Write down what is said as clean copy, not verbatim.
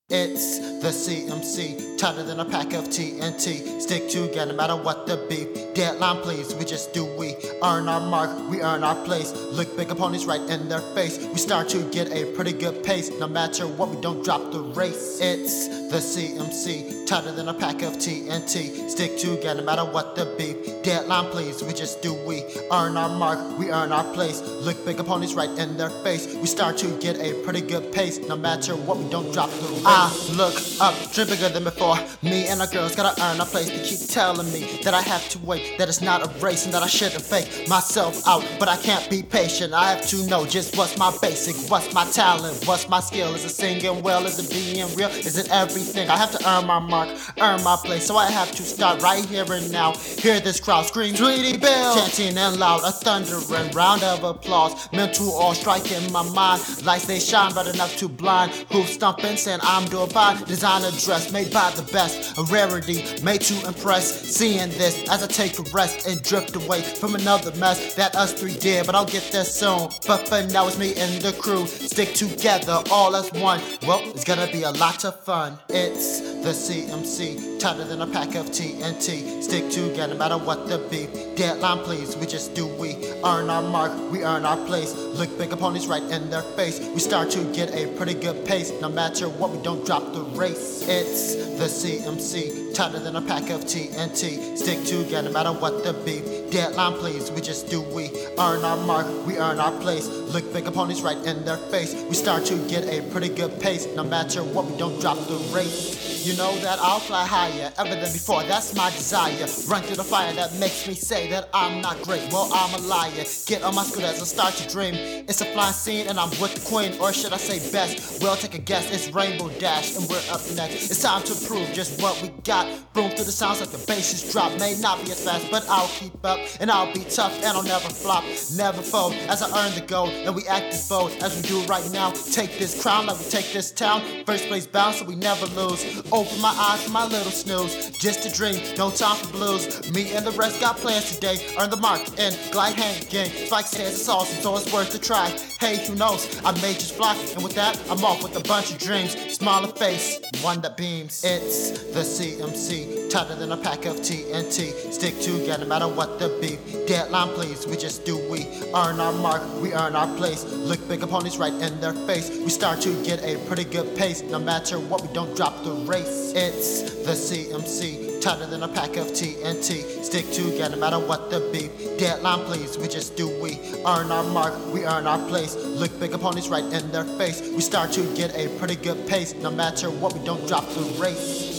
It's the CMC, tighter than a pack of TNT. Stick together no matter what the beef. Deadline please, we just do we. Earn our mark, we earn our place. Look big opponents right in their face. We start to get a pretty good pace. No matter what, we don't drop the race. It's the CMC, tighter than a pack of TNT. Stick together no matter what the beef. Deadline please, we just do we. Earn our mark, we earn our place. Look big opponents right in their face. We start to get a pretty good pace. No matter what, we don't drop the race. I look up, dream bigger than before. Me and our girls gotta earn our place. They keep telling me that I have to wait, that it's not a race, and that I shouldn't fake myself out. But I can't be patient. I have to know just what's my basic, what's my talent, what's my skill. Is it singing well? Is it being real? Is it everything? I have to earn my mark, earn my place. So I have to start right here and now. Hear this crowd scream, Sweetie Belle, chanting and loud, a thundering round of applause. Mental all striking my mind, lights they shine bright enough to blind. Who's stumping, saying I'm doing fine. Designer dress made by the best, a rarity made to impress. Seeing this as I take a rest and drift away from another mess that us three did, but I'll get there soon. But for now it's me and the crew, stick together all as one. Well, it's gonna be a lot of fun. It's the CMC, tighter than a pack of TNT. Stick together no matter what the beef. Deadline please, we just do we. Earn our mark, we earn our place. Look big opponents right in their face. We start to get a pretty good pace. No matter what, we don't drop the race. It's the CMC, tighter than a pack of TNT. Stick together no matter what the beef. Deadline please, we just do we. Earn our mark, we earn our place. Look big opponents right in their face. We start to get a pretty good pace. No matter what, we don't drop the race. You know that I'll fly higher, ever than before, that's my desire. Run through the fire that makes me say that I'm not great, well I'm a liar. Get on my scooter as I start to dream. It's a flying scene and I'm with the queen, or should I say best? Well, take a guess, it's Rainbow Dash and we're up next. It's time to prove just what we got. Boom through the sounds like the bass is drop. May not be as fast, but I'll keep up. And I'll be tough and I'll never flop, never fold. As I earn the gold and we act as bold as we do right now. Take this crown like we take this town. First place bound so we never lose. Open my eyes for my little snooze. Just a dream, no time for blues. Me and the rest got plans today. Earn the mark and glide hanging. Spike says it's awesome, so it's worth a try. Hey, who knows? I may just fly, and with that, I'm off with a bunch of dreams. Smiling face, one that beams. It's the CMC, tighter than a pack of TNT. Stick together no matter what the beef. Deadline please, we just do we. Earn our mark, we earn our place. Look big opponents right in their face. We start to get a pretty good pace. No matter what, we don't drop the race. It's the CMC, tighter than a pack of TNT. Stick together no matter what the beef. Deadline please, we just do we. Earn our mark, we earn our place. Look big opponents right in their face. We start to get a pretty good pace. No matter what, we don't drop the race.